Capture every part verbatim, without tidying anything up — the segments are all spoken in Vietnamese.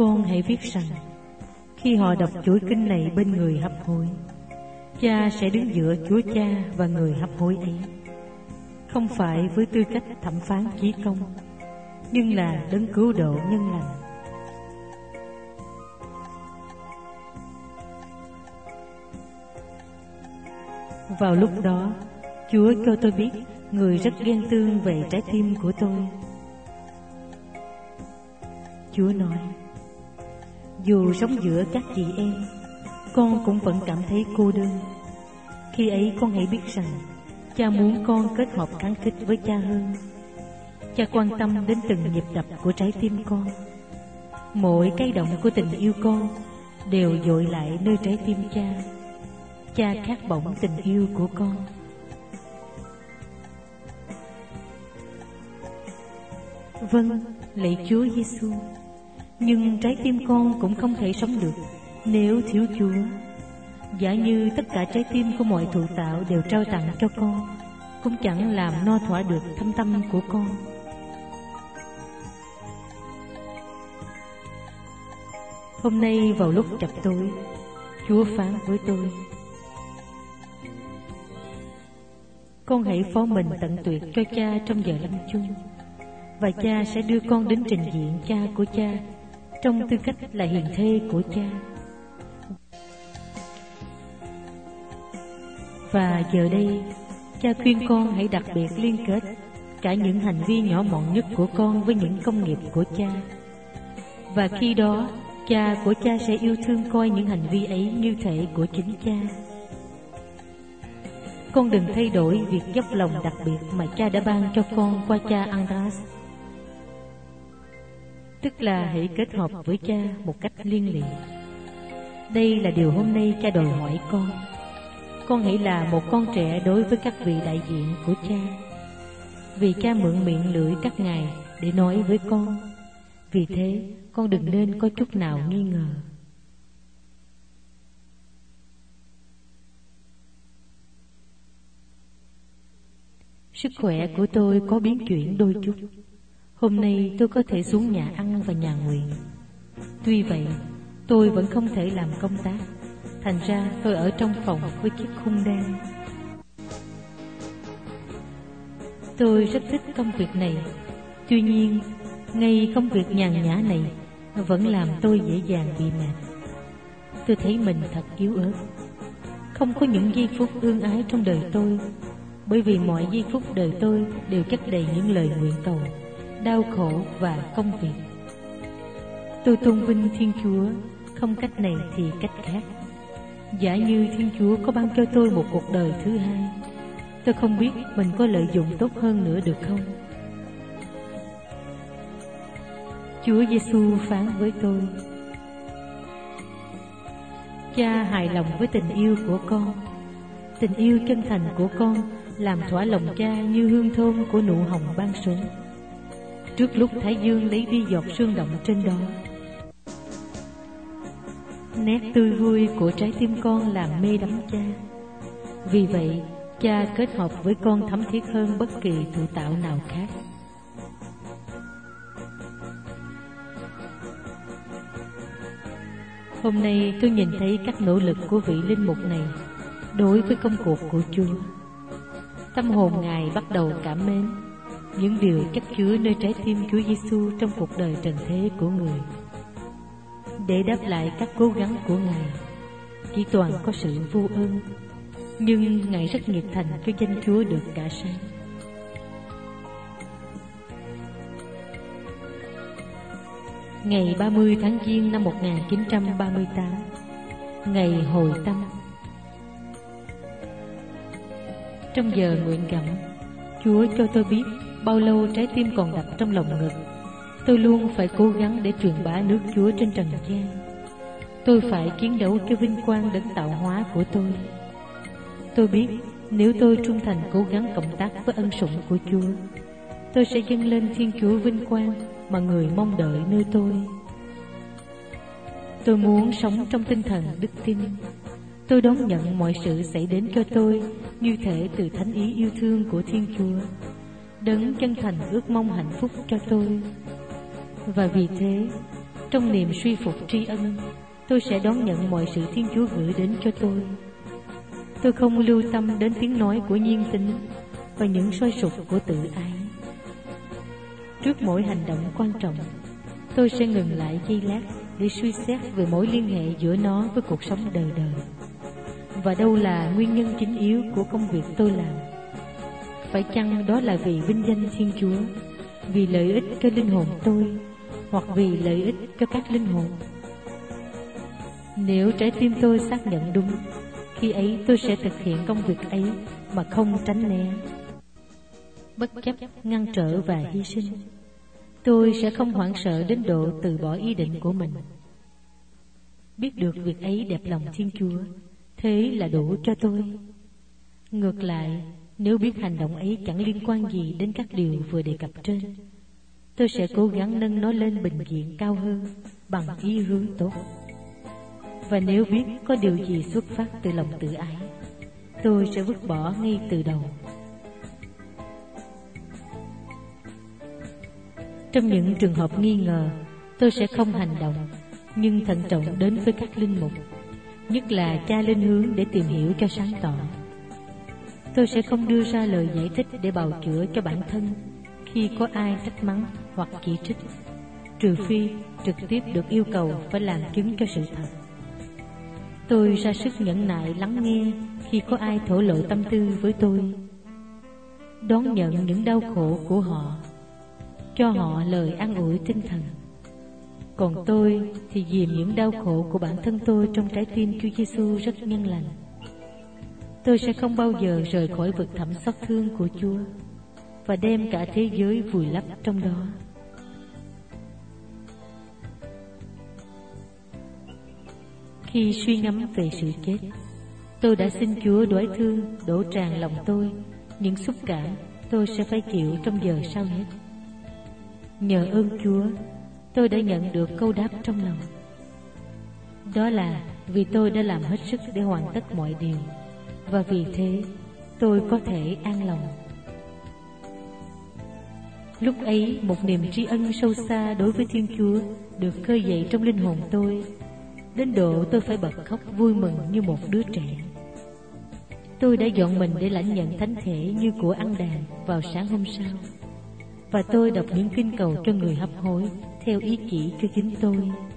Con hãy biết rằng khi họ đọc chuỗi kinh này bên người hấp hối, Cha sẽ đứng giữa Chúa Cha và người hấp hối ấy, không phải với tư cách thẩm phán chí công, nhưng là đấng cứu độ nhân lành. Vào lúc đó, Chúa cho tôi biết người rất ghen tương về trái tim của tôi. Chúa nói, dù sống giữa các chị em, con cũng vẫn cảm thấy cô đơn. Khi ấy con hãy biết rằng Cha muốn con kết hợp kháng khích với Cha hơn. Cha quan tâm đến từng nhịp đập của trái tim con. Mỗi cái động của tình yêu con đều dội lại nơi trái tim Cha. Cha khát bỏng tình yêu của con. Vâng, lạy Chúa Giêsu, nhưng trái tim con cũng không thể sống được nếu thiếu Chúa. Giả như tất cả trái tim của mọi thụ tạo đều trao tặng cho con, cũng chẳng làm no thỏa được thâm tâm của con. Hôm nay vào lúc chập tối, Chúa phán với tôi, con hãy phó mình tận tuyệt cho Cha trong giờ lâm chung, và Cha sẽ đưa con đến trình diện Cha của Cha trong tư cách là hiền thê của Cha. Và giờ đây, Cha khuyên con hãy đặc biệt liên kết cả những hành vi nhỏ mọn nhất của con với những công nghiệp của Cha. Và khi đó, Cha của Cha sẽ yêu thương coi những hành vi ấy như thể của chính Cha. Con đừng thay đổi việc dốc lòng đặc biệt mà Cha đã ban cho con qua cha Andras, tức là hãy kết hợp với Cha một cách liên lụy. Đây là điều hôm nay Cha đòi hỏi con. Con hãy là một con trẻ đối với các vị đại diện của Cha, vì Cha mượn miệng lưỡi các ngài để nói với con. Vì thế, con đừng nên có chút nào nghi ngờ. Sức khỏe của tôi có biến chuyển đôi chút. Hôm nay tôi có thể xuống nhà ăn và nhà nguyện. Tuy vậy, tôi vẫn không thể làm công tác. Thành ra tôi ở trong phòng với chiếc khung đen. Tôi rất thích công việc này. Tuy nhiên, ngay công việc nhàn nhã này vẫn làm tôi dễ dàng bị mệt. Tôi thấy mình thật yếu ớt. Không có những giây phút ương ái trong đời tôi, bởi vì mọi giây phút đời tôi đều chất đầy những lời nguyện cầu, đau khổ và công việc. Tôi tôn vinh Thiên Chúa, không cách này thì cách khác. Giả như Thiên Chúa có ban cho tôi một cuộc đời thứ hai, tôi không biết mình có lợi dụng tốt hơn nữa được không? Chúa Giêsu phán với tôi, Cha hài lòng với tình yêu của con. Tình yêu chân thành của con làm thỏa lòng Cha như hương thơm của nụ hồng ban sớm, trước lúc thái dương lấy đi giọt sương động trên đó. Nét tươi vui của trái tim con làm mê đắm Cha. Vì vậy, Cha kết hợp với con thấm thiết hơn bất kỳ thụ tạo nào khác. Hôm nay tôi nhìn thấy các nỗ lực của vị linh mục này đối với công cuộc của Chúa. Tâm hồn Ngài bắt đầu cảm mến những điều chất chứa nơi trái tim Chúa Giêsu trong cuộc đời trần thế của người. Để đáp lại các cố gắng của Ngài, chỉ toàn có sự vô ơn, nhưng Ngài rất nhiệt thành cho danh Chúa được cả sáng. Ngày ba mươi tháng Giêng năm một nghìn chín trăm ba mươi tám, ngày hồi tâm. Trong giờ nguyện gặm, Chúa cho tôi biết bao lâu trái tim còn đập trong lòng ngực. Tôi luôn phải cố gắng để truyền bá nước Chúa trên trần gian. Tôi phải chiến đấu cho vinh quang đấng tạo hóa của tôi. Tôi biết nếu tôi trung thành cố gắng cộng tác với ân sủng của Chúa, tôi sẽ dâng lên Thiên Chúa vinh quang mà người mong đợi nơi tôi. Tôi muốn sống trong tinh thần đức tin. Tôi đón nhận mọi sự xảy đến cho tôi như thể từ thánh ý yêu thương của Thiên Chúa, đấng chân thành ước mong hạnh phúc cho tôi. Và vì thế, Trong niềm suy phục tri ân, tôi sẽ đón nhận mọi sự Thiên Chúa gửi đến cho tôi. Tôi không lưu tâm đến tiếng nói của nhiên tính và những sôi sục của tự ái. Trước mỗi hành động quan trọng, tôi sẽ ngừng lại giây lát để suy xét về mối liên hệ giữa nó với cuộc sống đời đời. Và đâu là nguyên nhân chính yếu của công việc tôi làm? Phải chăng đó là vì vinh danh Thiên Chúa, vì lợi ích cho linh hồn tôi, hoặc vì lợi ích cho các linh hồn? Nếu trái tim tôi xác nhận đúng, khi ấy tôi sẽ thực hiện công việc ấy mà không tránh né, bất chấp ngăn trở và hy sinh. Tôi sẽ không hoảng sợ đến độ từ bỏ ý định của mình. Biết được việc ấy đẹp lòng Thiên Chúa, thế là đủ cho tôi. Ngược lại, nếu biết hành động ấy chẳng liên quan gì đến các điều vừa đề cập trên, tôi sẽ cố gắng nâng nó lên bình diện cao hơn bằng ý hướng tốt. Và nếu biết có điều gì xuất phát từ lòng tự ái, tôi sẽ vứt bỏ ngay từ đầu. Trong những trường hợp nghi ngờ, tôi sẽ không hành động, nhưng thận trọng đến với các linh mục, nhất là cha linh hướng, để tìm hiểu cho sáng tỏ. Tôi sẽ không đưa ra lời giải thích để bào chữa cho bản thân khi có ai trách mắng hoặc chỉ trích, trừ phi trực tiếp được yêu cầu phải làm chứng cho sự thật. Tôi ra sức nhẫn nại lắng nghe khi có ai thổ lộ tâm tư với tôi, đón nhận những đau khổ của họ, cho họ lời an ủi tinh thần. Còn tôi thì dìm những đau khổ của bản thân tôi trong trái tim Chúa Giêsu rất nhân lành. Tôi sẽ không bao giờ rời khỏi vực thẳm xót thương của Chúa và đem cả thế giới vùi lấp trong đó. Khi suy ngẫm về sự chết, tôi đã xin Chúa đoái thương đổ tràn lòng tôi những xúc cảm tôi sẽ phải chịu trong giờ sau hết. Nhờ ơn Chúa, tôi đã nhận được câu đáp trong lòng. Đó là vì tôi đã làm hết sức để hoàn tất mọi điều, và vì thế tôi có thể an lòng. Lúc ấy, một niềm tri ân sâu xa đối với Thiên Chúa được khơi dậy trong linh hồn tôi, đến độ tôi phải bật khóc vui mừng như một đứa trẻ. Tôi đã dọn mình để lãnh nhận thánh thể như của ăn đàn vào sáng hôm sau, và tôi đọc những kinh cầu cho người hấp hối theo ý chỉ cho chính tôi.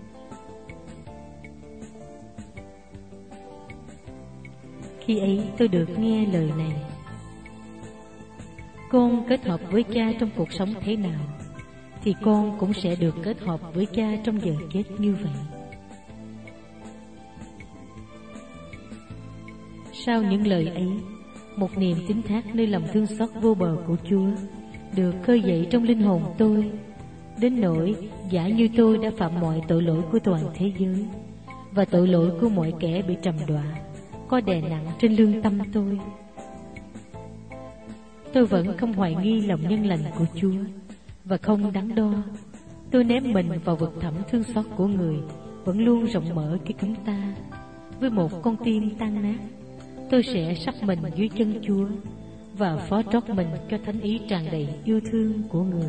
Khi ấy tôi được nghe lời này: con kết hợp với cha trong cuộc sống thế nào, thì con cũng sẽ được kết hợp với cha trong giờ chết như vậy. Sau những lời ấy, một niềm tín thác nơi lòng thương xót vô bờ của Chúa được khơi dậy trong linh hồn tôi, đến nỗi giả như tôi đã phạm mọi tội lỗi của toàn thế giới, và tội lỗi của mọi kẻ bị trầm đọa có đè nặng trên lương tâm tôi. Tôi vẫn không hoài nghi lòng nhân lành của Chúa, và không đắn đo. Tôi ném mình vào vực thẳm thương xót của người vẫn luôn rộng mở cho chúng ta. Với một con tim tan nát, tôi sẽ sắp mình dưới chân Chúa và phó trót mình cho thánh ý tràn đầy yêu thương của người.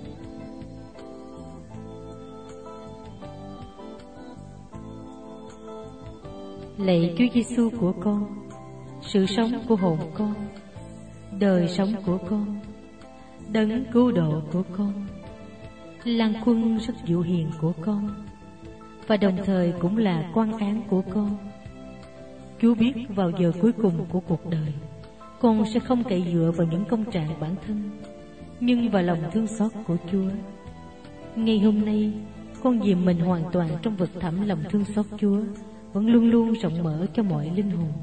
Lạy Chúa Giêsu của con, sự sống của hồn con, đời sống của con, đấng cứu độ của con, Lan Quân rất dịu hiền của con, và đồng thời cũng là quan án của con. Chúa biết vào giờ cuối cùng của cuộc đời, con sẽ không cậy dựa vào những công trạng bản thân, nhưng vào lòng thương xót của Chúa. Ngày hôm nay, con dìm mình hoàn toàn trong vực thẳm lòng thương xót Chúa, vẫn luôn luôn rộng mở cho mọi linh hồn.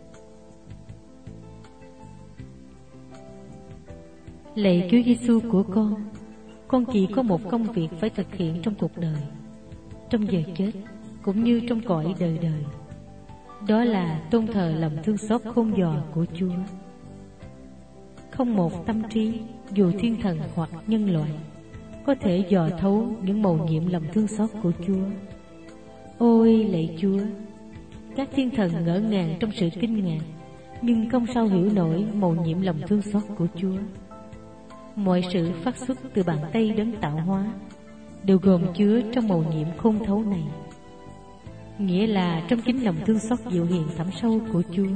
Lạy Chúa Giêsu của con, con chỉ có một công việc phải thực hiện trong cuộc đời, trong giờ chết cũng như trong cõi đời đời. Đó là tôn thờ lòng thương xót khôn dò của Chúa. Không một tâm trí, dù thiên thần hoặc nhân loại, có thể dò thấu những mầu nhiệm lòng thương xót của Chúa. Ôi lạy Chúa, các thiên thần ngỡ ngàng trong sự kinh ngạc, nhưng không sao hiểu nổi mầu nhiệm lòng thương xót của Chúa. Mọi sự phát xuất từ bàn tay đấng tạo hóa, đều gồm chứa trong mầu nhiệm khôn thấu này, nghĩa là trong chính lòng thương xót dịu hiền thẳm sâu của Chúa.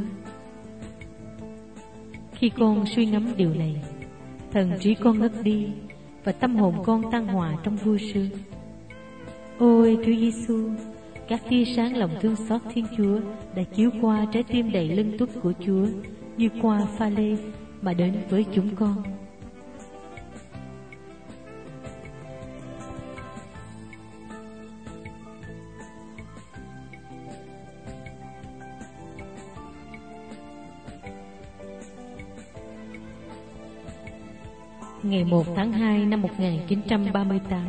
Khi con suy ngẫm điều này, thần trí con ngất đi và tâm hồn con tan hòa trong vui sướng. Ôi Chúa Giêsu, các tia sáng lòng thương xót Thiên Chúa đã chiếu qua trái tim đầy lân tuất của Chúa như qua pha lê mà đến với chúng con. Ngày một tháng hai năm một nghìn chín trăm ba mươi tám.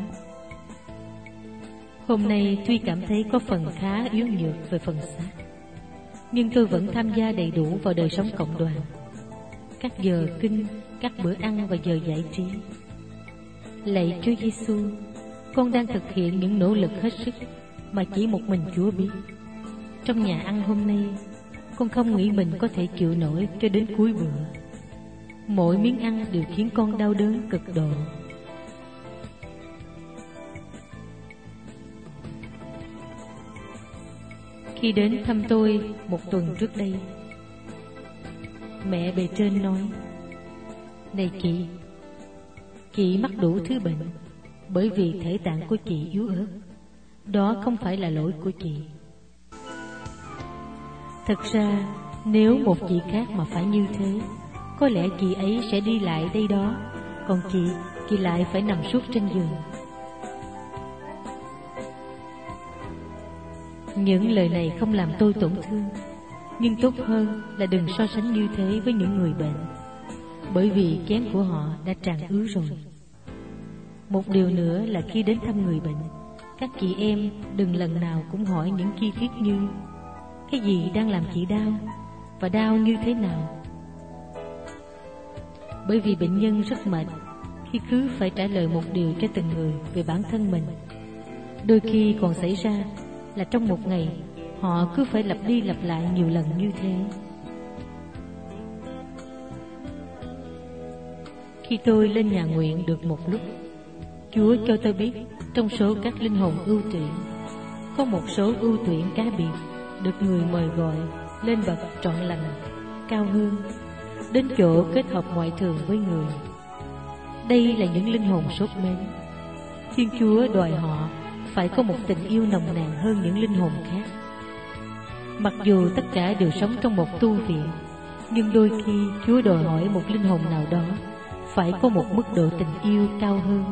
Hôm nay tuy cảm thấy có phần khá yếu nhược về phần xác, nhưng tôi vẫn tham gia đầy đủ vào đời sống cộng đoàn, các giờ kinh, các bữa ăn và giờ giải trí. Lạy Chúa Giêsu, con đang thực hiện những nỗ lực hết sức mà chỉ một mình Chúa biết. Trong nhà ăn hôm nay, con không nghĩ mình có thể chịu nổi cho đến cuối bữa. Mỗi miếng ăn đều khiến con đau đớn cực độ. Khi đến thăm tôi một tuần trước đây, mẹ bề trên nói: Này chị, chị mắc đủ thứ bệnh bởi vì thể tạng của chị yếu ớt. Đó không phải là lỗi của chị. Thật ra, nếu một chị khác mà phải như thế, có lẽ chị ấy sẽ đi lại đây đó, còn chị, chị lại phải nằm suốt trên giường. Những lời này không làm tôi tổn thương, nhưng tốt hơn là đừng so sánh như thế với những người bệnh, bởi vì chén của họ đã tràn ứ rồi. Một điều nữa là khi đến thăm người bệnh, các chị em đừng lần nào cũng hỏi những chi tiết như: cái gì đang làm chị đau, và đau như thế nào. Bởi vì bệnh nhân rất mệt khi cứ phải trả lời một điều cho từng người về bản thân mình. Đôi khi còn xảy ra là trong một ngày họ cứ phải lặp đi lặp lại nhiều lần như thế. Khi tôi lên nhà nguyện được một lúc, Chúa cho tôi biết trong số các linh hồn ưu tuyển, có một số ưu tuyển cá biệt được người mời gọi lên bậc trọn lành cao hơn, đến chỗ kết hợp ngoại thường với người. Đây là những linh hồn sốt mến. Thiên Chúa đòi họ phải có một tình yêu nồng nàn hơn những linh hồn khác. Mặc dù tất cả đều sống trong một tu viện, nhưng đôi khi Chúa đòi hỏi một linh hồn nào đó phải có một mức độ tình yêu cao hơn.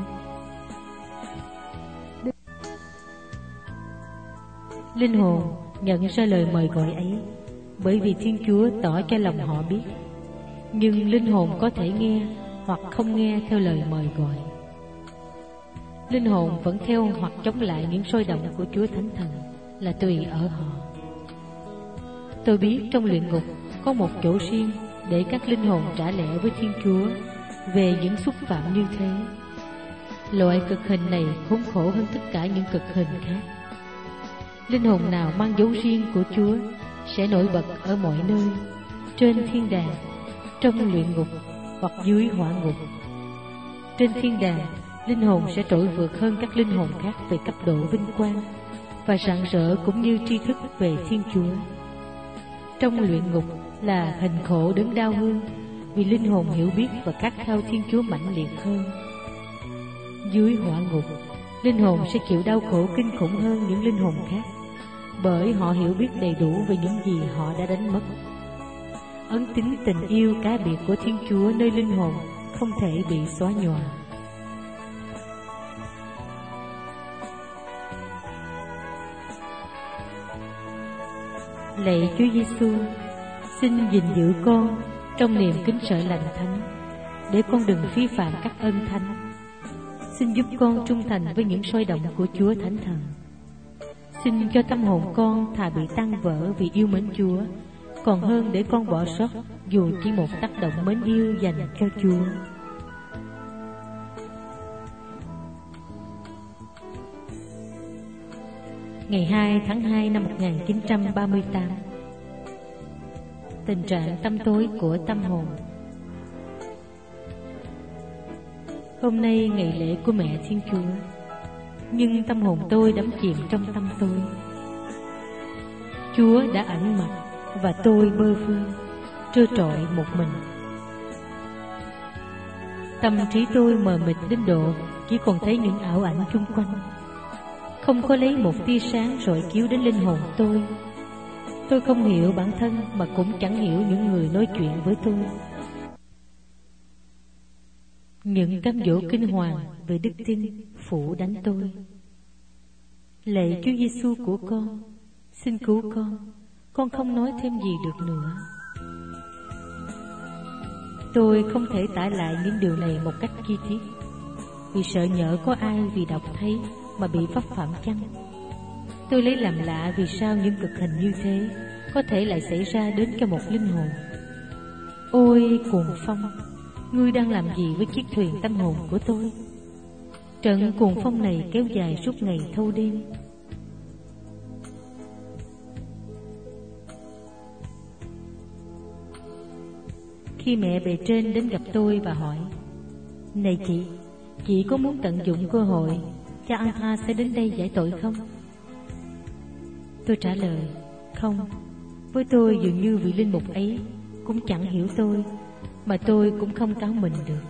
Linh hồn nhận ra lời mời gọi ấy bởi vì Thiên Chúa tỏ cho lòng họ biết, nhưng linh hồn có thể nghe hoặc không nghe theo lời mời gọi. Linh hồn vẫn theo hoặc chống lại những sôi động của Chúa Thánh Thần là tùy ở họ. Tôi biết trong luyện ngục có một chỗ riêng để các linh hồn trả lẽ với Thiên Chúa về những xúc phạm như thế. Loại cực hình này khốn khổ hơn tất cả những cực hình khác. Linh hồn nào mang dấu riêng của Chúa sẽ nổi bật ở mọi nơi, trên thiên đàng, trong luyện ngục hoặc dưới hỏa ngục. Trên thiên đàng, linh hồn sẽ trội vượt hơn các linh hồn khác về cấp độ vinh quang và rạng rỡ cũng như tri thức về Thiên Chúa. Trong luyện ngục là hình khổ đớn đau hơn, vì linh hồn hiểu biết và khát khao Thiên Chúa mãnh liệt hơn. Dưới hỏa ngục, linh hồn sẽ chịu đau khổ kinh khủng hơn những linh hồn khác, bởi họ hiểu biết đầy đủ về những gì họ đã đánh mất. Ấn tín tình yêu cá biệt của Thiên Chúa nơi linh hồn không thể bị xóa nhòa. Lạy Chúa Giêsu, xin gìn giữ con trong niềm kính sợ lành thánh, để con đừng vi phạm các ân thánh. Xin giúp con trung thành với những sôi động của Chúa Thánh Thần. Xin cho tâm hồn con thà bị tan vỡ vì yêu mến Chúa, còn hơn để con bỏ sót dù chỉ một tác động mến yêu dành cho Chúa. Ngày hai tháng hai năm một nghìn chín trăm ba mươi tám. Tình trạng tâm tối của tâm hồn. Hôm nay ngày lễ của Mẹ Thiên Chúa. nhưng tâm hồn tôi đắm chìm trong tâm tôi. Chúa đã ẩn mặt và tôi bơ vơ, trơ trọi một mình. Tâm trí tôi mờ mịt đến độ chỉ còn thấy những ảo ảnh chung quanh, không có lấy một tia sáng rọi chiếu đến linh hồn tôi. Tôi không hiểu bản thân mà cũng chẳng hiểu những người nói chuyện với tôi. Những cám dỗ kinh hoàng về đức tin phủ đánh tôi. Lạy Chúa Giêsu của con, xin cứu con, con không nói thêm gì được nữa. Tôi không thể tả lại những điều này một cách chi tiết, vì sợ nhỡ có ai vì đọc thấy mà bị vấp phạm chăng. Tôi lấy làm lạ vì sao những cực hình như thế có thể lại xảy ra đến cho một linh hồn. Ôi cuồng phong, ngươi đang làm gì với chiếc thuyền tâm hồn của tôi? Trận cuồng phong này kéo dài suốt ngày thâu đêm. Khi mẹ bề trên đến gặp tôi và hỏi: Này chị, chị có muốn tận dụng cơ hội cha Andra sẽ đến đây giải tội không? Tôi trả lời: Không, với tôi dường như vị linh mục ấy cũng chẳng hiểu tôi, mà tôi cũng không cáo mình được.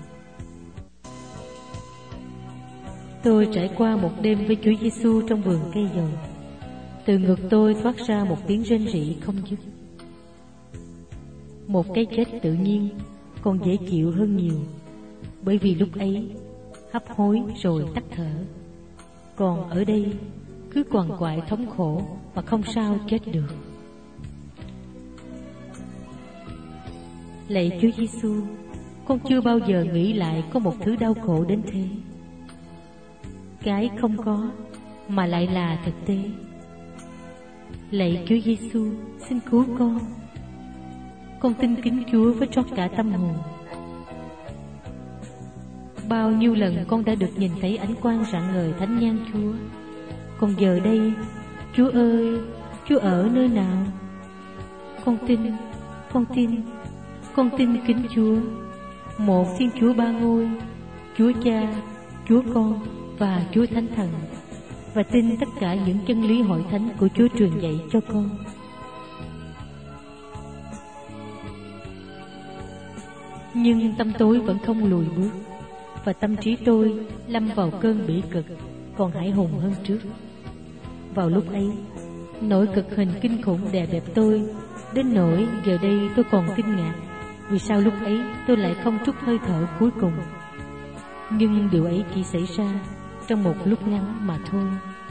Tôi trải qua một đêm với Chúa Giêsu trong vườn cây dầu. Từ ngực tôi thoát ra một tiếng rên rỉ không dứt. Một cái chết tự nhiên còn dễ chịu hơn nhiều, bởi vì lúc ấy hấp hối rồi tắt thở. Còn ở đây cứ quằn quại thống khổ mà không sao chết được. Lạy Chúa Giêsu, con chưa bao giờ nghĩ lại có một thứ đau khổ đến thế. Cái không có mà lại là thực tế. Lạy Chúa Giêsu, xin cứu con. Con tin kính Chúa với trót cả tâm hồn. Bao nhiêu lần con đã được nhìn thấy ánh quang rạng ngời thánh nhan Chúa. Còn giờ đây, Chúa ơi, Chúa ở nơi nào? Con tin, con tin, con tin kính Chúa, một Thiên Chúa ba ngôi, Chúa Cha, Chúa Con và Chúa Thánh Thần, và tin tất cả những chân lý hội thánh của Chúa truyền dạy cho con. Nhưng tâm tối vẫn không lùi bước, và tâm trí tôi lâm vào cơn bỉ cực còn hãi hùng hơn trước. Vào lúc ấy, nỗi cực hình kinh khủng đè bẹp tôi đến nỗi giờ đây tôi còn kinh ngạc vì sao lúc ấy tôi lại không trút hơi thở cuối cùng. Nhưng điều ấy chỉ xảy ra trong một lúc ngắn mà thôi.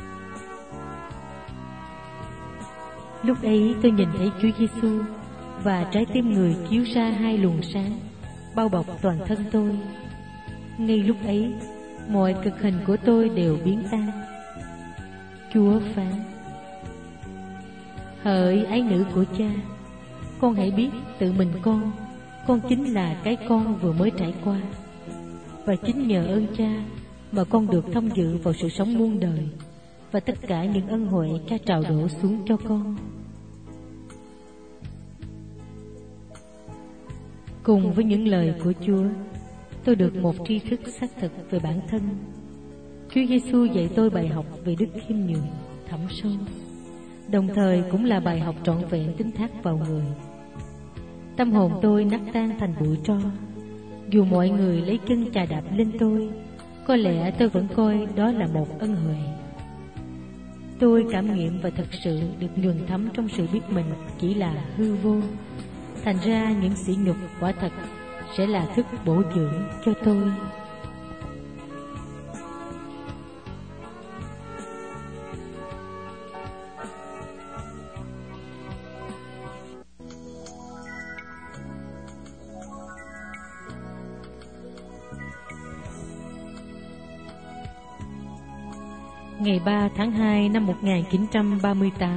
Lúc ấy tôi nhìn thấy Chúa Giêsu, và trái tim người chiếu ra hai luồng sáng bao bọc toàn thân tôi. Ngay lúc ấy, mọi cực hình của tôi đều biến tan. Chúa phán: Hỡi ái nữ của Cha, con hãy biết tự mình con, con chính là cái con vừa mới trải qua. Và chính nhờ ơn Cha mà con được thông dự vào sự sống muôn đời và tất cả những ân huệ Cha trào đổ xuống cho con. Cùng với những lời của Chúa, tôi được một tri thức xác thực về bản thân. Chúa Giêsu dạy tôi bài học về đức khiêm nhường thẳm sâu, đồng thời cũng là bài học trọn vẹn tín thác vào người. Tâm hồn tôi nát tan thành bụi tro. Dù mọi người lấy chân chà đạp lên tôi, có lẽ tôi vẫn coi đó là một ân huệ. Tôi cảm nghiệm và thật sự được nhuần thấm trong sự biết mình chỉ là hư vô. Thành ra những sỉ nhục quả thật sẽ là thức bổ dưỡng cho tôi. Ngày ba tháng hai năm một nghìn chín trăm ba mươi tám.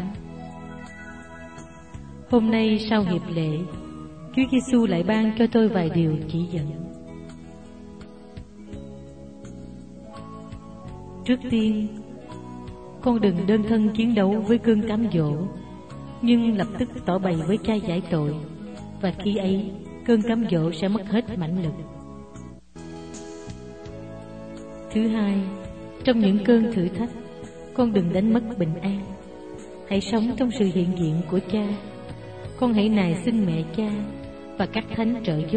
Hôm nay sau hiệp lễ, Chúa Giêsu lại ban cho tôi vài điều chỉ dẫn. Trước tiên, con đừng đơn thân chiến đấu với cơn cám dỗ, nhưng lập tức tỏ bày với Cha giải tội, và khi ấy cơn cám dỗ sẽ mất hết mãnh lực. Thứ hai, Trong những cơn thử thách, con đừng đánh mất bình an. Hãy sống trong sự hiện diện của Cha. Con hãy nài xin mẹ Cha và các thánh trợ giúp.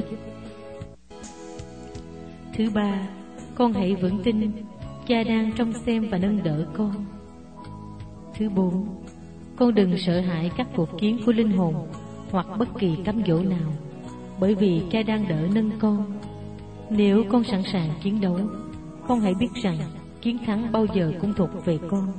Thứ ba, con hãy vững tin Cha đang trông xem và nâng đỡ con. Thứ bốn, con đừng sợ hãi các cuộc chiến của linh hồn hoặc bất kỳ cám dỗ nào, bởi vì Cha đang đỡ nâng con. Nếu con sẵn sàng chiến đấu, con hãy biết rằng chiến thắng bao giờ cũng thuộc về con.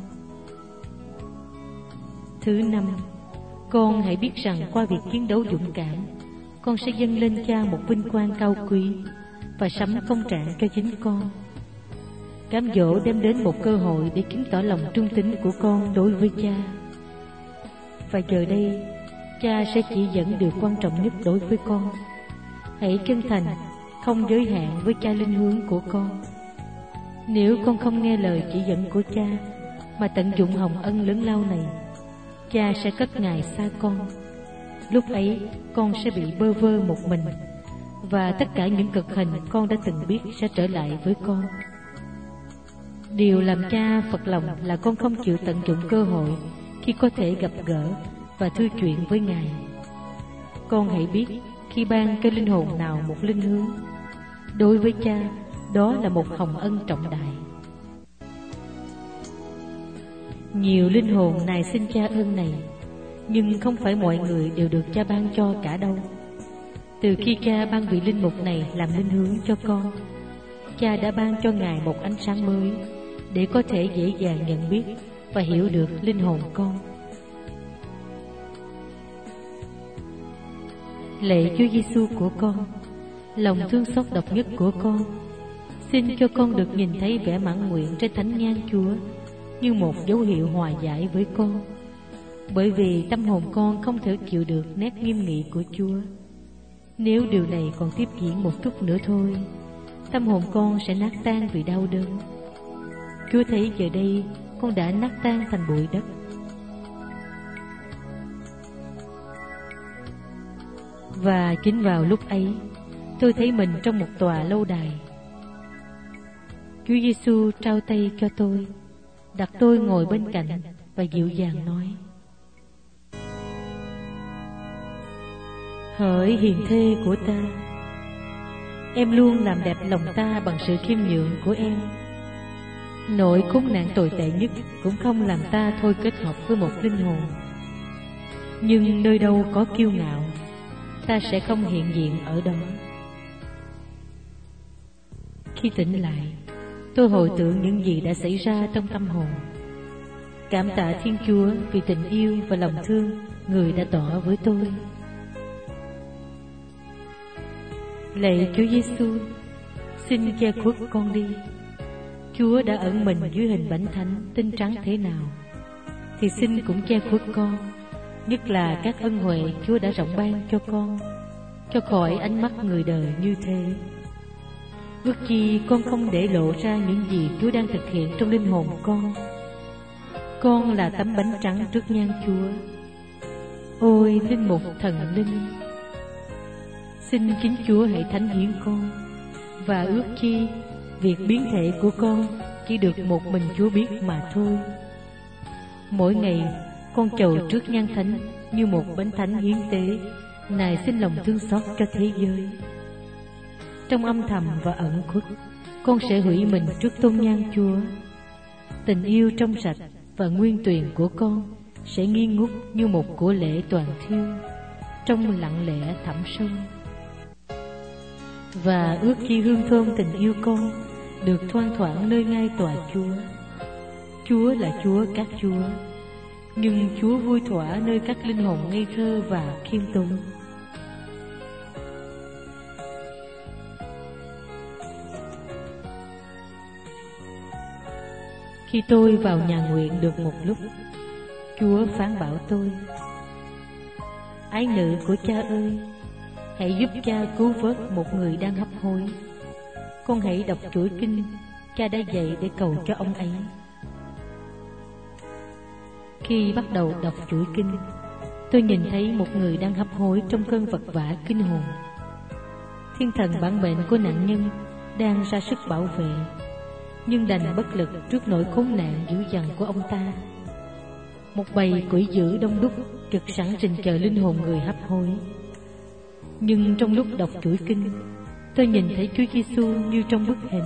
Thứ năm, con hãy biết rằng qua việc chiến đấu dũng cảm, con sẽ dâng lên Cha một vinh quang cao quý và sắm công trạng cho chính con. Cám dỗ đem đến một cơ hội để chứng tỏ lòng trung tín của con đối với Cha. Và giờ đây, Cha sẽ chỉ dẫn điều quan trọng nhất đối với con. Hãy chân thành, không giới hạn với Cha linh hướng của con. Nếu con không nghe lời chỉ dẫn của Cha mà tận dụng hồng ân lớn lao này, Cha sẽ cất Ngài xa con. Lúc ấy con sẽ bị bơ vơ một mình, và tất cả những cực hình con đã từng biết sẽ trở lại với con. Điều làm Cha phật lòng là con không chịu tận dụng cơ hội khi có thể gặp gỡ và thư chuyện với Ngài. Con hãy biết, khi ban cho linh hồn nào một linh hướng, đối với Cha đó là một hồng ân trọng đại. Nhiều linh hồn nài xin Cha ơn này, nhưng không phải mọi người đều được Cha ban cho cả đâu. Từ khi Cha ban vị linh mục này làm linh hướng cho con, Cha đã ban cho Ngài một ánh sáng mới để có thể dễ dàng nhận biết và hiểu được linh hồn con. Lạy Chúa Giêsu của con, lòng thương xót độc nhất của con, xin cho con được nhìn thấy vẻ mãn nguyện trên thánh nhang Chúa như một dấu hiệu hòa giải với con, bởi vì tâm hồn con không thể chịu được nét nghiêm nghị của Chúa. Nếu điều này còn tiếp diễn một chút nữa thôi, tâm hồn con sẽ nát tan vì đau đớn. Chúa thấy giờ đây con đã nát tan thành bụi đất. Và chính vào lúc ấy, tôi thấy mình trong một tòa lâu đài. Chúa Giêsu trao tay cho tôi, đặt tôi ngồi bên cạnh và dịu dàng nói: Hỡi hiền thê của ta, em luôn làm đẹp lòng ta bằng sự khiêm nhượng của em. Nỗi khốn nạn tồi tệ nhất cũng không làm ta thôi kết hợp với một linh hồn. Nhưng nơi đâu có kiêu ngạo, ta sẽ không hiện diện ở đó. Khi tỉnh lại, tôi hồi tưởng những gì đã xảy ra trong tâm hồn. Cảm tạ Thiên Chúa vì tình yêu và lòng thương Người đã tỏ với tôi. Lạy Chúa Giêsu, xin che khuất con đi. Chúa đã ẩn mình dưới hình bánh thánh tinh trắng thế nào, thì xin cũng che khuất con, nhất là các ân huệ Chúa đã rộng ban cho con, cho khỏi ánh mắt người đời như thế. Ước chi con không để lộ ra những gì Chúa đang thực hiện trong linh hồn con. Con là tấm bánh trắng trước nhang Chúa. Ôi linh mục thần linh, xin chính Chúa hãy thánh hiến con, và ước chi việc biến thể của con chỉ được một mình Chúa biết mà thôi. Mỗi ngày con chầu trước nhan thánh như một bánh thánh hiến tế, nài xin lòng thương xót cho thế giới. Trong âm thầm và ẩn khuất, con sẽ hủy mình trước tôn nhan Chúa. Tình yêu trong sạch và nguyên tuyền của con sẽ nghi ngút như một của lễ toàn thiêu, trong lặng lẽ thẳm sâu. Và ước chi hương thơm tình yêu con được thoang thoảng nơi ngai tòa Chúa. Chúa là Chúa các Chúa, nhưng Chúa vui thỏa nơi các linh hồn ngây thơ và khiêm tốn. Khi tôi vào nhà nguyện được một lúc, Chúa phán bảo tôi: Ái nữ của Cha ơi, hãy giúp Cha cứu vớt một người đang hấp hối. Con hãy đọc chuỗi kinh Cha đã dạy để cầu cho ông ấy. Khi bắt đầu đọc chuỗi kinh, tôi nhìn thấy một người đang hấp hối trong cơn vật vã kinh hồn. Thiên thần bản mệnh của nạn nhân đang ra sức bảo vệ, nhưng đành bất lực trước nỗi khốn nạn dữ dằn của ông ta. Một bầy quỷ dữ đông đúc trực sẵn trình chờ linh hồn người hấp hối. Nhưng trong lúc đọc chuỗi kinh, tôi nhìn thấy Chúa Giêsu như trong bức hình.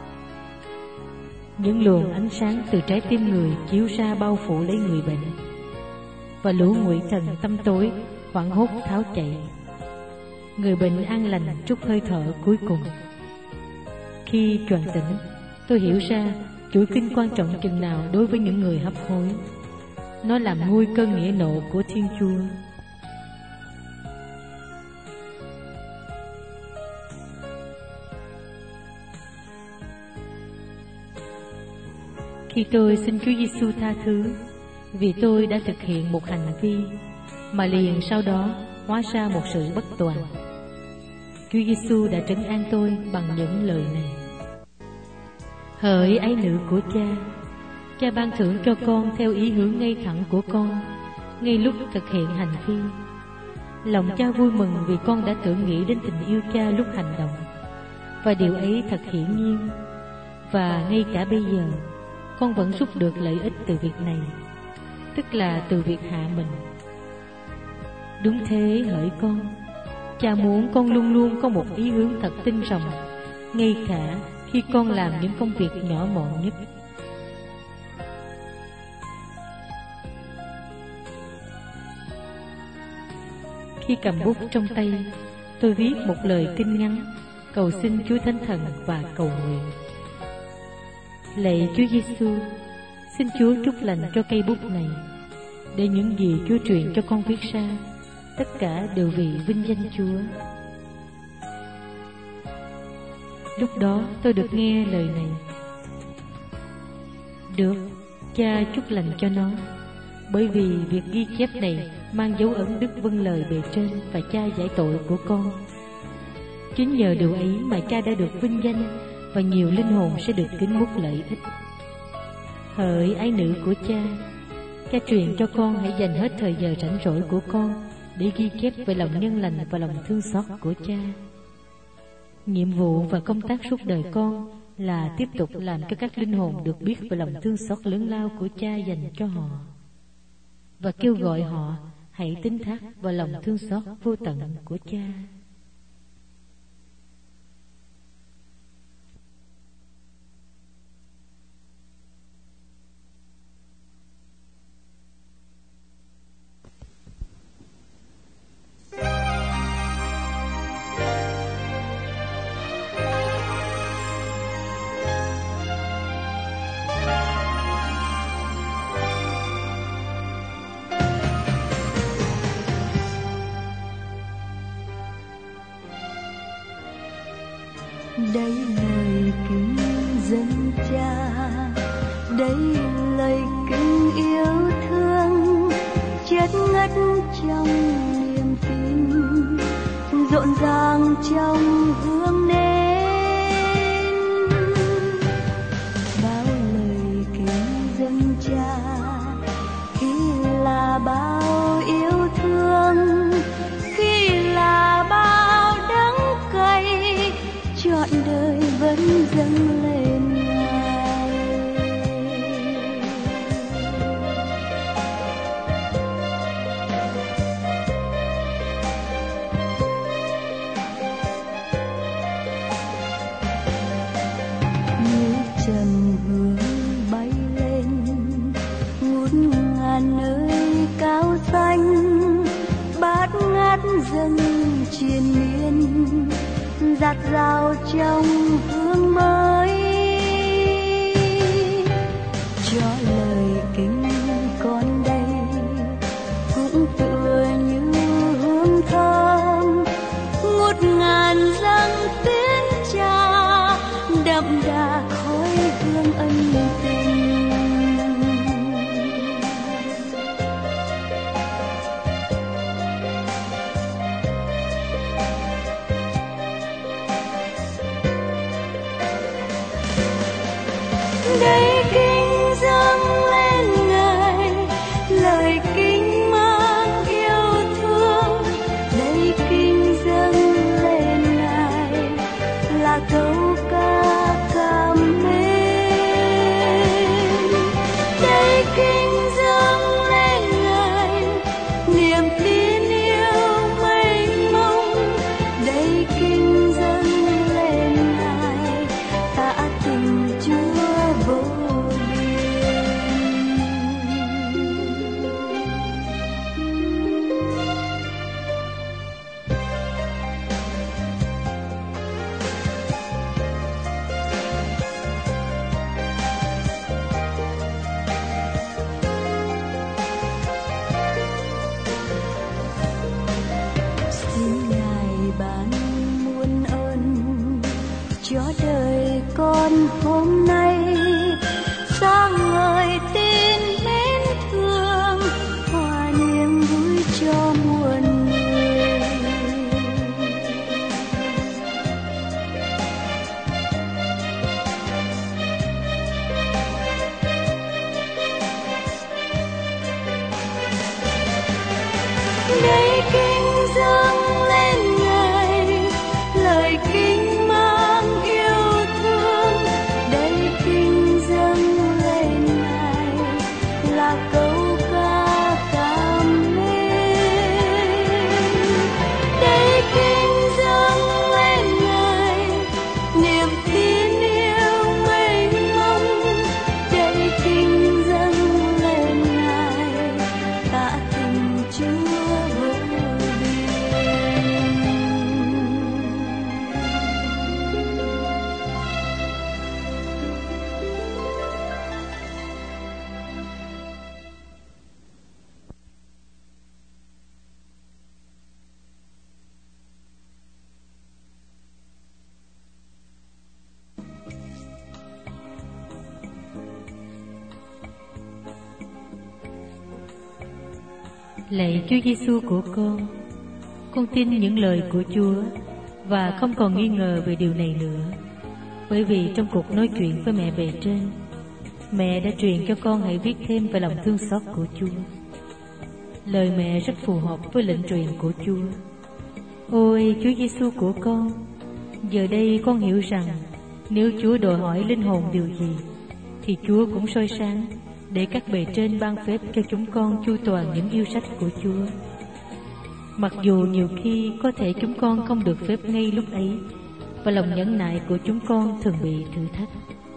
Những luồng ánh sáng từ trái tim người chiếu ra bao phủ lấy người bệnh, và lũ ngụy thần tâm tối hoảng hốt tháo chạy. Người bệnh an lành trút hơi thở cuối cùng. Khi choàng tỉnh, tôi hiểu ra chuỗi kinh quan trọng chừng nào đối với những người hấp hối. Nó làm nguôi cơn nghĩa nộ của Thiên Chúa. Khi tôi xin Chúa Giêsu tha thứ vì tôi đã thực hiện một hành vi mà liền sau đó hóa ra một sự bất toàn, Chúa Giêsu đã trấn an tôi bằng những lời này: Hỡi ái nữ của Cha, Cha ban thưởng cho con theo ý hướng ngay thẳng của con ngay lúc thực hiện hành vi. Lòng Cha vui mừng vì con đã tưởng nghĩ đến tình yêu Cha lúc hành động, và điều ấy thật hiển nhiên. Và ngay cả bây giờ, con vẫn rút được lợi ích từ việc này, tức là từ việc hạ mình. Đúng thế hỡi con, Cha muốn con luôn luôn có một ý hướng thật tinh rồng, ngay cả khi con làm những công việc nhỏ mọn nhất. Khi cầm bút trong tay, tôi viết một lời kinh ngắn cầu xin Chúa Thánh Thần và cầu nguyện: Lạy Chúa Giêsu, xin Chúa chúc lành cho cây bút này, để những gì Chúa truyền cho con viết ra, tất cả đều vì vinh danh Chúa. Lúc đó tôi được nghe lời này: Được, Cha chúc lành cho nó, bởi vì việc ghi chép này mang dấu ấn đức vâng lời bề trên và Cha giải tội của con. Chính nhờ điều ấy mà Cha đã được vinh danh, và nhiều linh hồn sẽ được kính múc lợi ích. Hỡi ái nữ của Cha, Cha truyền cho con hãy dành hết thời giờ rảnh rỗi của con để ghi chép về lòng nhân lành và lòng thương xót của Cha. Nhiệm vụ và công tác suốt đời con là tiếp tục làm cho các linh hồn được biết về lòng thương xót lớn lao của Cha dành cho họ, và kêu gọi họ hãy tín thác vào lòng thương xót vô tận của Cha. Đây lời kính dân Cha, đây lời kính yêu thương, chất ngất trong niềm tin, rộn ràng trong hương nến. Bao lời kính dân Cha, khi là bao yêu thương, khi là bao đắng cay, trọn đời vẫn dâng lên Ngài. Như trầm hương bay lên, ngút ngàn nơi cao xanh, bát ngát dâng triền miên, dạt dào trong hương mới. Cho lời kính con đây cũng tựa như hương thơm, ngút ngàn dâng tiếng Cha, đậm đà khói hương ân tình. Đây kính dâng lên Ngài lời kính mang yêu thương. Đây kính dâng lên Ngài là câu ca cảm mến. Đây kính dâng lên Ngài niềm tin yêu mênh mông. Đây kính dâng lên Ngài tạ tình Chúa vô biên. Lạy Chúa Giêsu của con, con tin những lời của Chúa và không còn nghi ngờ về điều này nữa. Bởi vì trong cuộc nói chuyện với mẹ bề trên, mẹ đã truyền cho con hãy viết thêm về lòng thương xót của Chúa. Lời mẹ rất phù hợp với lệnh truyền của Chúa. Ôi Chúa Giêsu của con, giờ đây con hiểu rằng nếu Chúa đòi hỏi linh hồn điều gì, thì Chúa cũng soi sáng để các bề trên ban phép cho chúng con chu toàn những yêu sách của Chúa. Mặc dù nhiều khi có thể chúng con không được phép ngay lúc ấy, và lòng nhẫn nại của chúng con thường bị thử thách.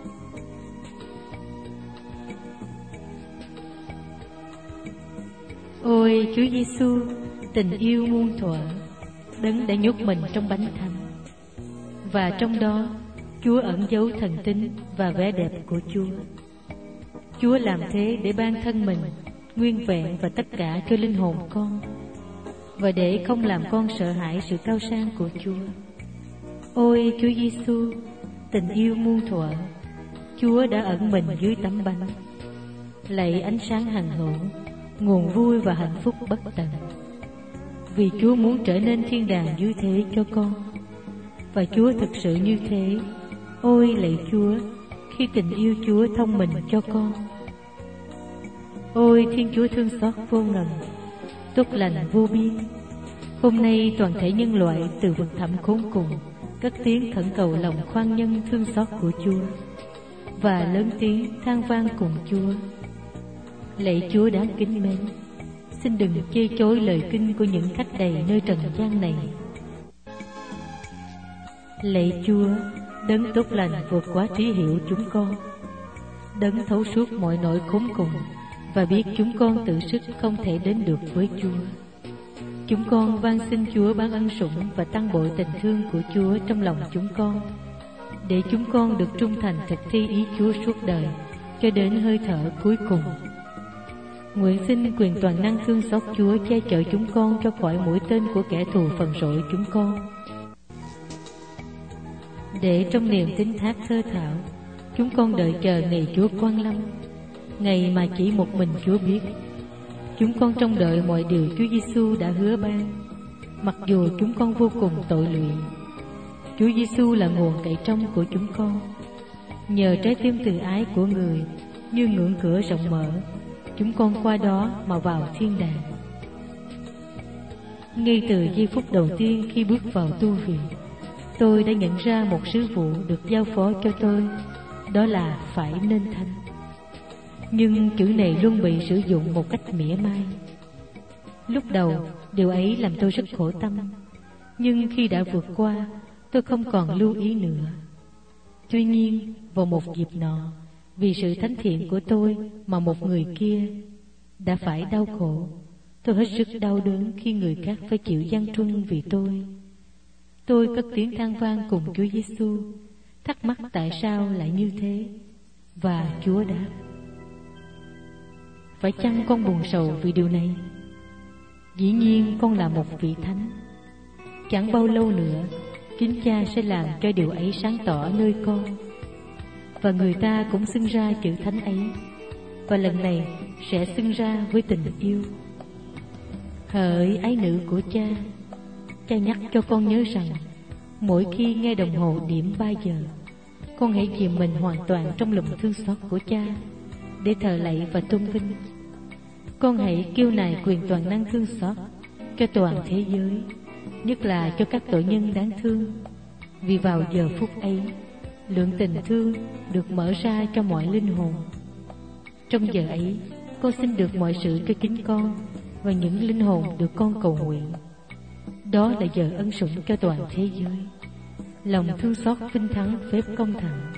Ôi Chúa Giêsu, tình yêu muôn thuở, Đấng đã nhốt mình trong bánh thánh, và trong đó Chúa ẩn giấu thần tính và vẻ đẹp của Chúa. Chúa làm thế để ban thân mình nguyên vẹn và tất cả cho linh hồn con, và để không làm con sợ hãi sự cao sang của Chúa. Ôi Chúa Giêsu, tình yêu muôn thuở, Chúa đã ẩn mình dưới tấm bánh. Lạy ánh sáng hằng hữu, nguồn vui và hạnh phúc bất tận. Vì Chúa muốn trở nên thiên đàng dưới thế cho con, và Chúa thực sự như thế. Ôi lạy Chúa, khi tình yêu Chúa thông mình cho con. Ôi Thiên Chúa thương xót vô ngần, tốt lành vô biên, hôm nay toàn thể nhân loại từ vực thẳm khốn cùng cất tiếng khẩn cầu lòng khoan nhân thương xót của Chúa, và lớn tiếng than vang cùng Chúa. Lạy Chúa đáng kính mến, xin đừng chê chối lời kinh của những khách đầy nơi trần gian này. Lạy Chúa, Đấng tốt lành vượt quá trí hiểu chúng con, Đấng thấu suốt mọi nỗi khốn cùng và biết chúng con tự sức không thể đến được với Chúa. Chúng con van xin Chúa ban ân sủng và tăng bội tình thương của Chúa trong lòng chúng con, để chúng con được trung thành thực thi ý Chúa suốt đời cho đến hơi thở cuối cùng. Nguyện xin quyền toàn năng thương xót Chúa che chở chúng con cho khỏi mũi tên của kẻ thù phần rỗi chúng con, để trong niềm tín thác thơ thảo chúng con đợi chờ ngày Chúa quang lâm, ngày mà chỉ một mình Chúa biết. Chúng con trông đợi mọi điều Chúa Giêsu đã hứa ban, mặc dù chúng con vô cùng tội lụy. Chúa Giêsu là nguồn cậy trông của chúng con. Nhờ trái tim từ ái của người như ngưỡng cửa rộng mở, chúng con qua đó mà vào thiên đàng. Ngay từ giây phút đầu tiên khi bước vào tu viện, tôi đã nhận ra một sứ vụ được giao phó cho tôi, đó là phải nên thánh. Nhưng chữ này luôn bị sử dụng một cách mỉa mai. Lúc đầu, điều ấy làm tôi rất khổ tâm, nhưng khi đã vượt qua, tôi không còn lưu ý nữa. Tuy nhiên, vào một dịp nọ, vì sự thánh thiện của tôi mà một người kia đã phải đau khổ, tôi hết sức đau đớn khi người khác phải chịu gian truân vì tôi. Tôi cất tiếng than vang cùng Chúa Giêsu, thắc mắc tại sao lại như thế, và Chúa đáp: phải chăng con buồn sầu vì điều này? Dĩ nhiên con là một vị thánh. Chẳng bao lâu nữa, chính Cha sẽ làm cho điều ấy sáng tỏ nơi con, và người ta cũng xưng ra chữ thánh ấy, và lần này sẽ xưng ra với tình yêu. Hỡi ái nữ của Cha, Cha nhắc cho con nhớ rằng mỗi khi nghe đồng hồ điểm ba giờ, con hãy chìm mình hoàn toàn trong lòng thương xót của Cha để thờ lạy và tôn vinh. Con hãy kêu nài quyền toàn năng thương xót cho toàn thế giới, nhất là cho các tội nhân đáng thương. Vì vào giờ phút ấy, lượng tình thương được mở ra cho mọi linh hồn. Trong giờ ấy, con xin được mọi sự cho chính con và những linh hồn được con cầu nguyện. Đó là giờ ân sủng cho toàn thế giới. Lòng thương xót vinh thắng phép công thẳng.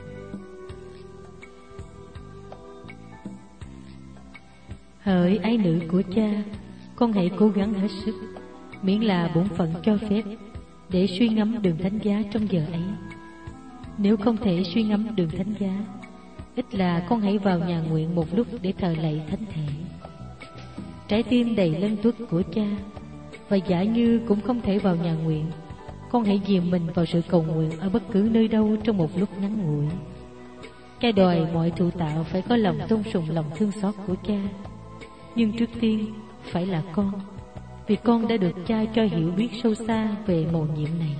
Hỡi ái nữ của cha, con hãy cố gắng hết sức, miễn là bổn phận cho phép, để suy ngẫm đường thánh giá trong giờ ấy. Nếu không thể suy ngẫm đường thánh giá, ít là con hãy vào nhà nguyện một lúc để thờ lạy thánh thể. Trái tim đầy lân tuất của cha, và giả như cũng không thể vào nhà nguyện, con hãy dìm mình vào sự cầu nguyện ở bất cứ nơi đâu trong một lúc ngắn ngủi. Cha đòi mọi thụ tạo phải có lòng tôn sùng lòng thương xót của cha, nhưng trước tiên phải là con, vì con đã được cha cho hiểu biết sâu xa về mầu nhiệm này.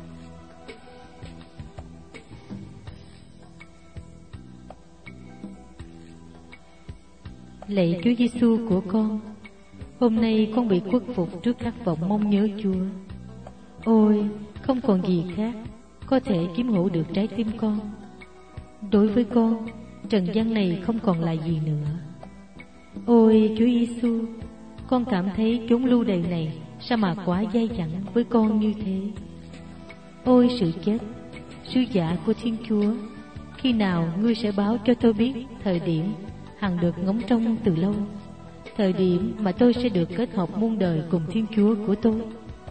Lạy Chúa Giêsu của con, hôm nay con bị khuất phục trước khát vọng mong nhớ Chúa. Ôi, không còn gì khác có thể chiếm hữu được trái tim con. Đối với con, trần gian này không còn là gì nữa. Ôi Chúa Giêsu, con cảm thấy chốn lưu đày này sao mà quá dai dẳng với con như thế. Ôi sự chết, sứ giả của Thiên Chúa, khi nào ngươi sẽ báo cho tôi biết thời điểm hằng được ngóng trông từ lâu, thời điểm mà tôi sẽ được kết hợp muôn đời cùng Thiên Chúa của tôi.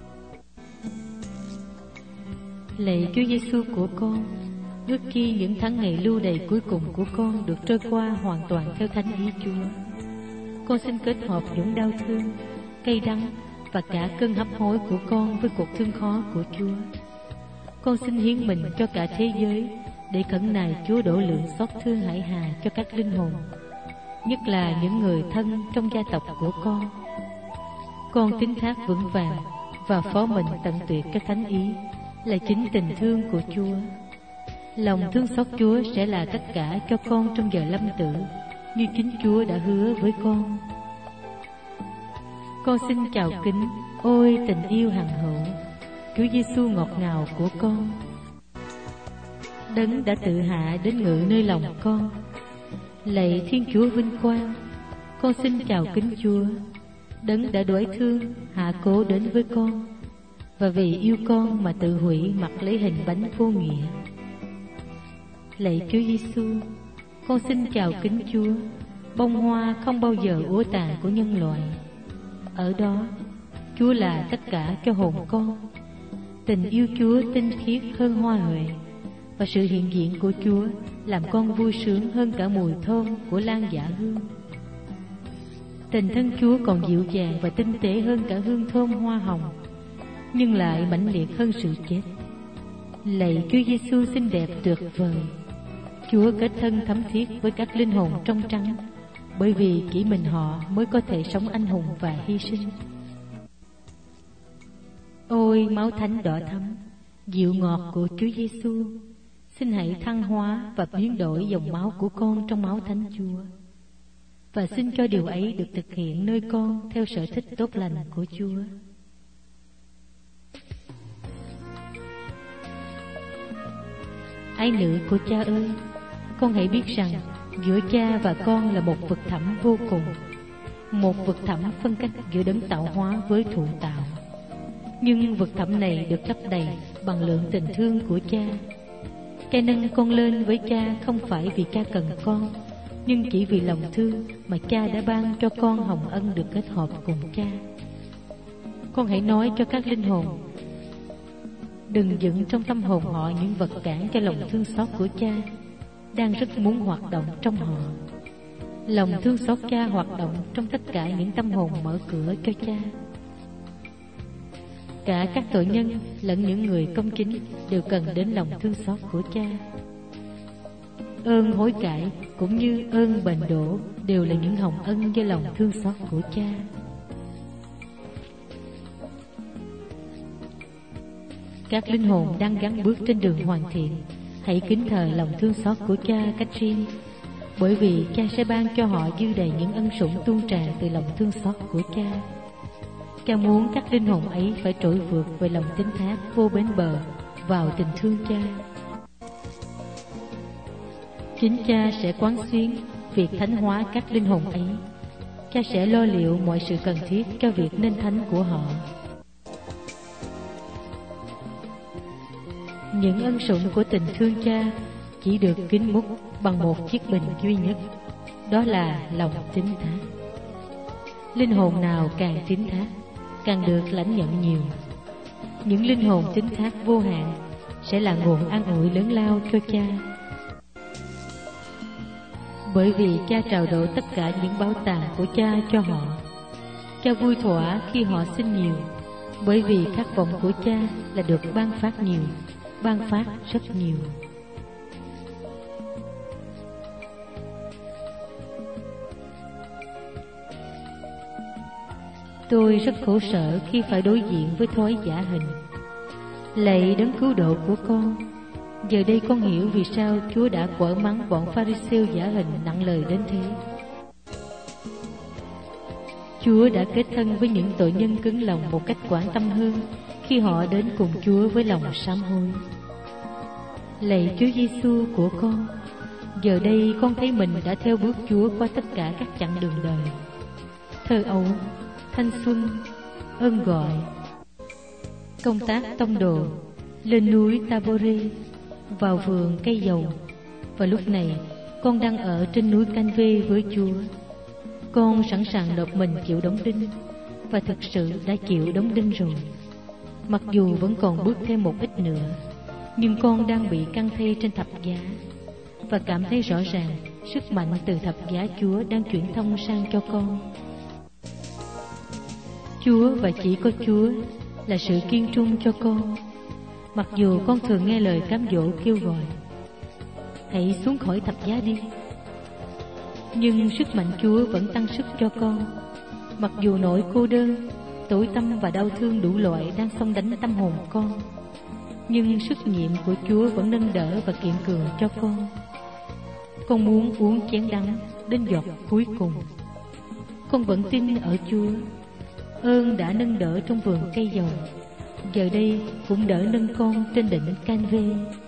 Lạy Chúa Giêsu của con, ước chi những tháng ngày lưu đày cuối cùng của con được trôi qua hoàn toàn theo thánh ý Chúa. Con xin kết hợp những đau thương, cay đắng và cả cơn hấp hối của con với cuộc thương khó của Chúa. Con xin hiến mình cho cả thế giới để khẩn nài Chúa đổ lượng xót thương hải hà cho các linh hồn, nhất là những người thân trong gia tộc của con. Con tín thác vững vàng và phó mình tận tuyệt cho thánh ý là chính tình thương của Chúa. Lòng thương xót Chúa sẽ là tất cả cho con trong giờ lâm tử, như chính Chúa đã hứa với con. Con xin chào kính, ôi tình yêu hằng hậu, Chúa Giêsu ngọt ngào của con. Đấng đã tự hạ đến ngự nơi lòng con. Lạy Thiên Chúa vinh quang, con xin chào kính Chúa. Đấng đã đuổi thương hạ cố đến với con, và vì yêu con mà tự hủy mặc lấy hình bánh vô nghĩa. Lạy Chúa Giêsu, con xin chào kính Chúa, bông hoa không bao giờ úa tàn của nhân loại. Ở đó, Chúa là tất cả cho hồn con. Tình yêu Chúa tinh khiết hơn hoa huệ, và sự hiện diện của Chúa làm con vui sướng hơn cả mùi thơm của lan giả hương. Tình thân Chúa còn dịu dàng và tinh tế hơn cả hương thơm hoa hồng, nhưng lại mãnh liệt hơn sự chết. Lạy Chúa Giêsu xinh đẹp tuyệt vời, Chúa kết thân thấm thiết với các linh hồn trong trắng, bởi vì chỉ mình họ mới có thể sống anh hùng và hy sinh. Ôi máu thánh đỏ thắm, dịu ngọt của Chúa Giêsu, xin hãy thăng hóa và biến đổi dòng máu của con trong máu thánh Chúa, và xin cho điều ấy được thực hiện nơi con theo sở thích tốt lành của Chúa. Ái nữ của cha ơi, con hãy biết rằng giữa cha và con là một vực thẳm vô cùng, một vực thẳm phân cách giữa đấng tạo hóa với thụ tạo. Nhưng vực thẳm này được lấp đầy bằng lượng tình thương của cha. Cha nâng con lên với cha không phải vì cha cần con, nhưng chỉ vì lòng thương mà cha đã ban cho con hồng ân được kết hợp cùng cha. Con hãy nói cho các linh hồn, đừng dựng trong tâm hồn họ những vật cản cho lòng thương xót của cha đang rất muốn hoạt động trong họ. Lòng thương xót cha hoạt động trong tất cả những tâm hồn mở cửa cho cha. Cả các tội nhân lẫn những người công chính đều cần đến lòng thương xót của cha. Ơn hối cải cũng như ơn bền đổ đều là những hồng ân do lòng thương xót của cha. Các linh hồn đang gắng bước trên đường hoàn thiện, hãy kính thờ lòng thương xót của cha cách riêng, bởi vì cha sẽ ban cho họ dư đầy những ân sủng tuôn tràn từ lòng thương xót của cha. Cha muốn các linh hồn ấy phải trỗi vượt về lòng tín thác vô bến bờ vào tình thương Cha. Chính Cha sẽ quán xuyến việc thánh hóa các linh hồn ấy. Cha sẽ lo liệu mọi sự cần thiết cho việc nên thánh của họ. Những ân sủng của tình thương Cha chỉ được kín múc bằng một chiếc bình duy nhất, đó là lòng tín thác. Linh hồn nào càng tín thác, càng được lãnh nhận nhiều. Những linh hồn tín thác vô hạn sẽ là nguồn an ủi lớn lao cho Cha. Bởi vì Cha trao đổi tất cả những bảo tàng của Cha cho họ. Cha vui thỏa khi họ xin nhiều, bởi vì khát vọng của Cha là được ban phát nhiều, ban phát rất nhiều. Tôi rất khổ sở khi phải đối diện với thói giả hình. Lạy đấng cứu độ của con, giờ đây con hiểu vì sao Chúa đã quở mắng bọn Pha-ri-siêu giả hình nặng lời đến thế. Chúa đã kết thân với những tội nhân cứng lòng một cách quảng tâm hơn khi họ đến cùng Chúa với lòng sám hối. Lạy Chúa Giêsu của con, giờ đây con thấy mình đã theo bước Chúa qua tất cả các chặng đường đời: thơ ấu, thanh xuân, ơn gọi, công tác tông đồ, lên núi Tabore, vào vườn cây dầu. Và lúc này con đang ở trên núi Can-vê với Chúa. Con sẵn sàng nộp mình chịu đóng đinh, và thực sự đã chịu đóng đinh rồi. Mặc dù vẫn còn bước thêm một ít nữa, nhưng con đang bị căng thây trên thập giá, và cảm thấy rõ ràng sức mạnh từ thập giá Chúa đang chuyển thông sang cho con. Chúa và chỉ có Chúa là sự kiên trung cho con. Mặc dù con thường nghe lời cám dỗ kêu gọi: hãy xuống khỏi thập giá đi, nhưng sức mạnh Chúa vẫn tăng sức cho con. Mặc dù nỗi cô đơn, tối tăm và đau thương đủ loại đang xông đánh tâm hồn con, nhưng sức nhiệm của Chúa vẫn nâng đỡ và kiên cường cho con. Con muốn uống chén đắng đến giọt cuối cùng. Con vẫn tin ở Chúa. Ơn đã nâng đỡ trong vườn cây dầu, giờ đây cũng đỡ nâng con trên đỉnh Can-vê.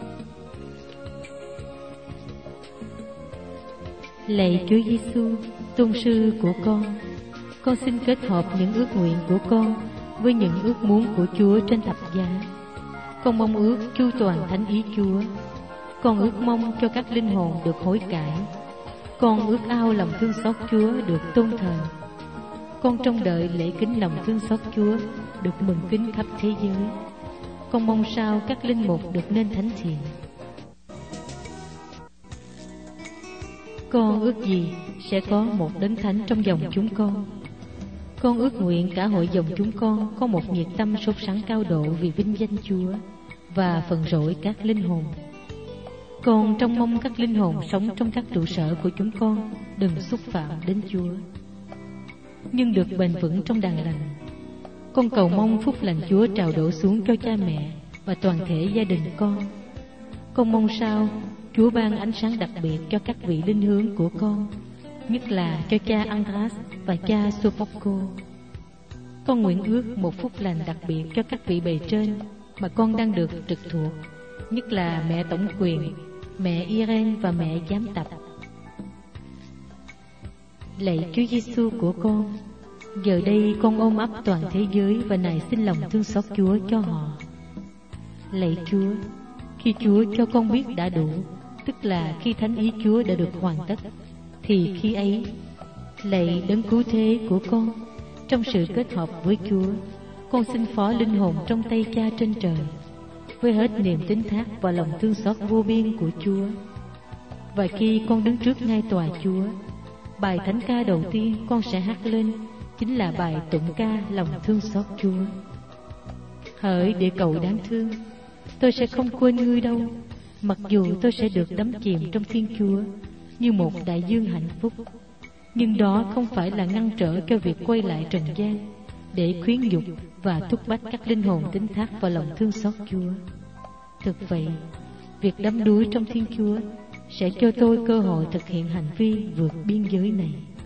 Lạy Chúa Giêsu, tôn sư của con, con xin kết hợp những ước nguyện của con với những ước muốn của Chúa trên thập giá. Con mong ước chu toàn thánh ý Chúa. Con ước mong cho các linh hồn được hối cải. Con ước ao lòng thương xót Chúa được tôn thờ. Con trông đợi lễ kính lòng thương xót Chúa được mừng kính khắp thế giới. Con mong sao các linh mục được nên thánh thiện. Con ước gì sẽ có một đấng thánh trong dòng chúng con. Con ước nguyện cả hội dòng chúng con có một nhiệt tâm sốt sắng cao độ vì vinh danh Chúa và phần rỗi các linh hồn. Con trông mong các linh hồn sống trong các trụ sở của chúng con đừng xúc phạm đến Chúa, nhưng được bền vững trong đàn lành. Con cầu mong phúc lành Chúa trào đổ xuống cho cha mẹ và toàn thể gia đình con. Con mong sao Chúa ban ánh sáng đặc biệt cho các vị linh hướng của con, nhất là cho cha Andras và cha Sopoco. Con nguyện ước một phúc lành đặc biệt cho các vị bề trên mà con đang được trực thuộc, nhất là mẹ tổng quyền, mẹ Irene và mẹ giám tập. Lạy Chúa Giêsu của con, giờ đây con ôm ấp toàn thế giới và nài xin lòng thương xót Chúa cho họ. Lạy Chúa, khi Chúa cho con biết đã đủ, tức là khi thánh ý Chúa đã được hoàn tất, thì khi ấy, lạy đấng cứu thế của con, trong sự kết hợp với Chúa, con xin phó linh hồn trong tay Cha trên trời, với hết niềm tín thác và lòng thương xót vô biên của Chúa. Và khi con đứng trước ngai tòa Chúa, bài thánh ca đầu tiên con sẽ hát lên chính là bài tụng ca lòng thương xót Chúa. Hỡi địa cầu đáng thương, tôi sẽ không quên ngươi đâu, mặc dù tôi sẽ được đắm chìm trong Thiên Chúa như một đại dương hạnh phúc. Nhưng đó không phải là ngăn trở cho việc quay lại trần gian để khuyến dục và thúc bách các linh hồn tín thác vào lòng thương xót Chúa. Thực vậy, việc đắm đuối trong Thiên Chúa sẽ cho tôi cơ hội thực hiện hành vi vượt biên giới này.